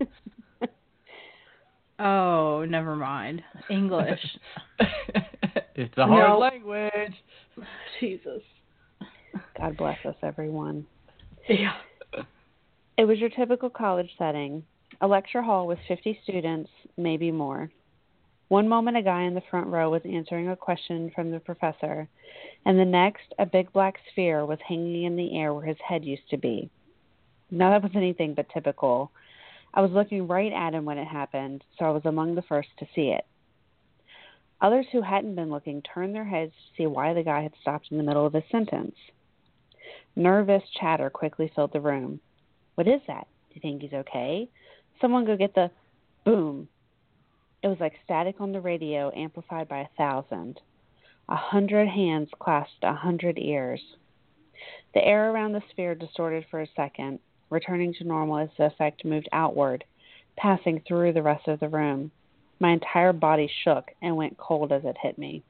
Oh, never mind. English. It's a hard No. language. Jesus. God bless us, everyone. Yeah. It was your typical college setting, a lecture hall with fifty students, maybe more. One moment, a guy in the front row was answering a question from the professor, and the next, a big black sphere was hanging in the air where his head used to be. Now, that was anything but typical. I was looking right at him when it happened, so I was among the first to see it. Others who hadn't been looking turned their heads to see why the guy had stopped in the middle of his sentence. Nervous chatter quickly filled the room. What is that? Do you think he's okay? Someone go get the boom. It was like static on the radio, amplified by a thousand. A hundred hands clasped a hundred ears. The air around the sphere distorted for a second, returning to normal as the effect moved outward, passing through the rest of the room. My entire body shook and went cold as it hit me.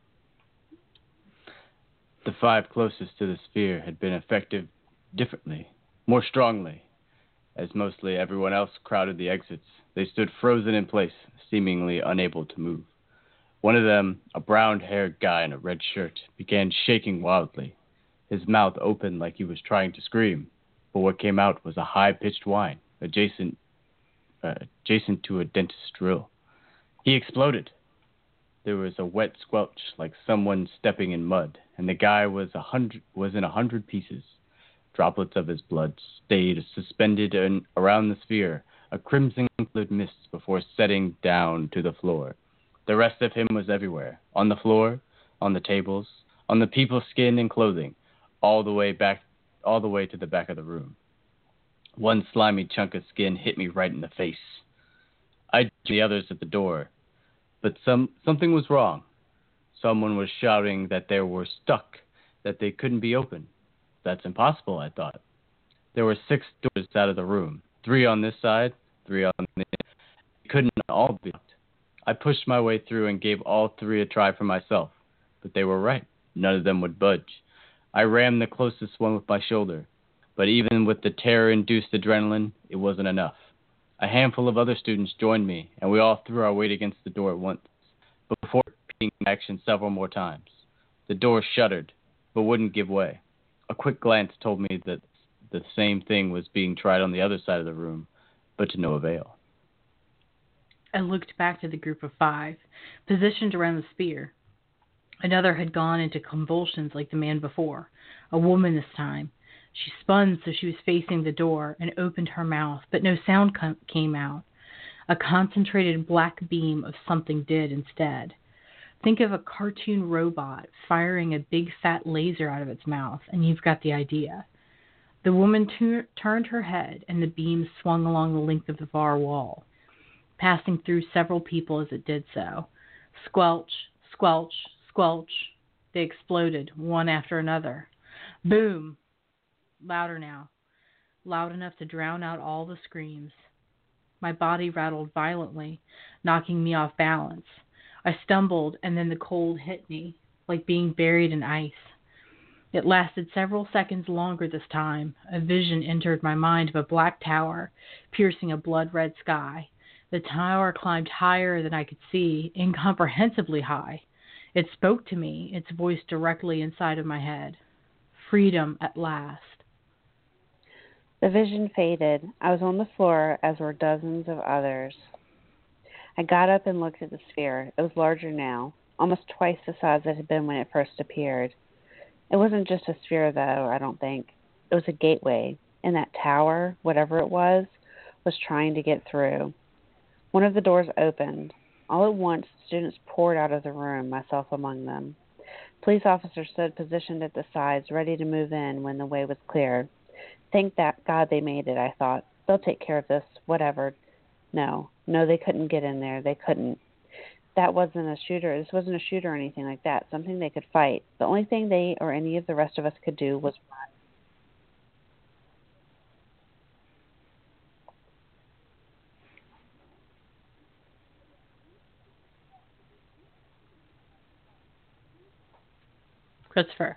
The five closest to the sphere had been affected differently, more strongly. As mostly everyone else crowded the exits, they stood frozen in place, seemingly unable to move. One of them, a brown-haired guy in a red shirt, began shaking wildly. His mouth opened like he was trying to scream, but what came out was a high-pitched whine, adjacent, uh, adjacent to a dentist's drill. He exploded. There was a wet squelch like someone stepping in mud, and the guy was a hundred was in a hundred pieces. Droplets of his blood stayed suspended in, around the sphere, a crimson-colored mist before setting down to the floor. The rest of him was everywhere, on the floor, on the tables, on the people's skin and clothing, all the way back, all the way to the back of the room. One slimy chunk of skin hit me right in the face. I joined the others at the door, but some something was wrong. Someone was shouting that they were stuck, that they couldn't be opened. That's impossible, I thought. There were six doors out of the room, three on this side, three on the other. They couldn't all be locked. I pushed my way through and gave all three a try for myself, but they were right. None of them would budge. I rammed the closest one with my shoulder, but even with the terror-induced adrenaline, it wasn't enough. A handful of other students joined me, and we all threw our weight against the door at once, before repeating action several more times. The door shuddered, but wouldn't give way. A quick glance told me that the same thing was being tried on the other side of the room, but to no avail. I looked back to the group of five, positioned around the sphere. Another had gone into convulsions like the man before, a woman this time. She spun so she was facing the door and opened her mouth, but no sound com- came out. A concentrated black beam of something did instead. Think of a cartoon robot firing a big fat laser out of its mouth, and you've got the idea. The woman t- turned her head, and the beam swung along the length of the far wall, passing through several people as it did so. Squelch, squelch, squelch. They exploded, one after another. Boom! Louder now. Loud enough to drown out all the screams. My body rattled violently, knocking me off balance. I stumbled, and then the cold hit me, like being buried in ice. It lasted several seconds longer this time. A vision entered my mind of a black tower, piercing a blood-red sky. The tower climbed higher than I could see, incomprehensibly high. It spoke to me, its voice directly inside of my head. Freedom at last. The vision faded. I was on the floor, as were dozens of others. I got up and looked at the sphere. It was larger now, almost twice the size it had been when it first appeared. It wasn't just a sphere, though, I don't think. It was a gateway, and that tower, whatever it was, was trying to get through. One of the doors opened. All at once, students poured out of the room, myself among them. Police officers stood positioned at the sides, ready to move in when the way was clear. Thank that God they made it, I thought. They'll take care of this, whatever. No, no, they couldn't get in there. They couldn't. That wasn't a shooter. This wasn't a shooter or anything like that. Something they could fight. The only thing they or any of the rest of us could do was run. Christopher.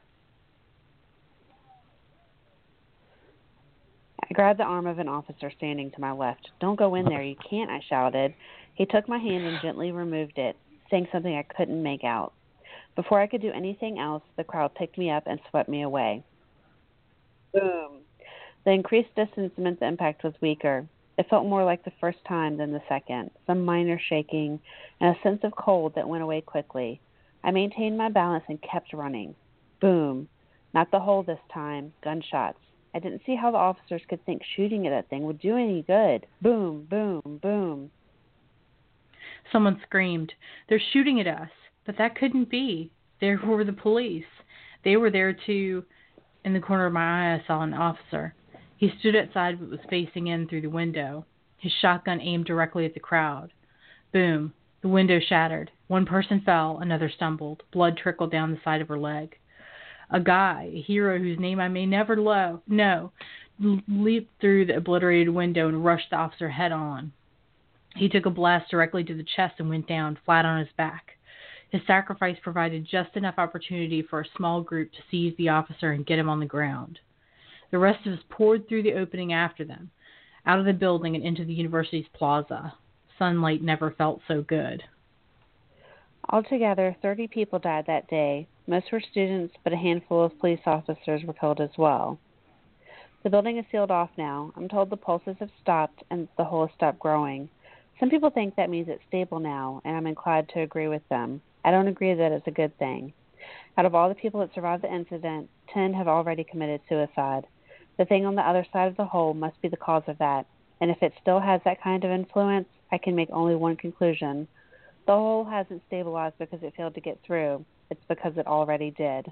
I grabbed the arm of an officer standing to my left. Don't go in there. You can't, I shouted. He took my hand and gently removed it, saying something I couldn't make out. Before I could do anything else, the crowd picked me up and swept me away. Boom. The increased distance meant the impact was weaker. It felt more like the first time than the second, some minor shaking and a sense of cold that went away quickly. I maintained my balance and kept running. Boom. Not the hole this time. Gunshots. I didn't see how the officers could think shooting at that thing would do any good. Boom, boom, boom. Someone screamed, "They're shooting at us." But that couldn't be. There were the police. They were there too. In the corner of my eye, I saw an officer. He stood outside but was facing in through the window, his shotgun aimed directly at the crowd. Boom. The window shattered. One person fell, another stumbled. Blood trickled down the side of her leg. A guy, a hero whose name I may never lo- know, leaped through the obliterated window and rushed the officer head on. He took a blast directly to the chest and went down, flat on his back. His sacrifice provided just enough opportunity for a small group to seize the officer and get him on the ground. The rest of us poured through the opening after them, out of the building and into the university's plaza. Sunlight never felt so good. Altogether, thirty people died that day. Most were students, but a handful of police officers were killed as well. The building is sealed off now. I'm told the pulses have stopped and the hole has stopped growing. Some people think that means it's stable now, and I'm inclined to agree with them. I don't agree that it's a good thing. Out of all the people that survived the incident, ten have already committed suicide. The thing on the other side of the hole must be the cause of that, and if it still has that kind of influence, I can make only one conclusion. The hole hasn't stabilized because it failed to get through. It's because it already did.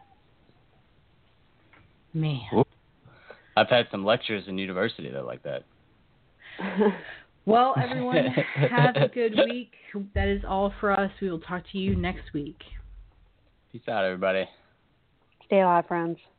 Man. I've had some lectures in university that are like that. Well, everyone, have a good week. That is all for us. We will talk to you next week. Peace out, everybody. Stay alive, friends.